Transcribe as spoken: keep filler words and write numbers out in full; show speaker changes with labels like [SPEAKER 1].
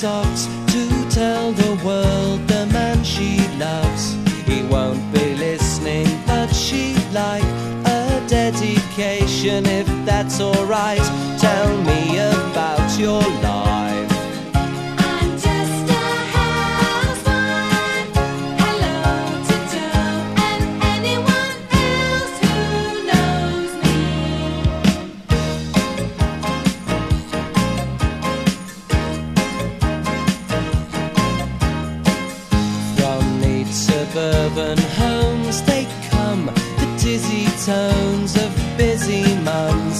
[SPEAKER 1] socks to tell the world the man she loves. He won't be listening, but she'd like a dedication if that's alright.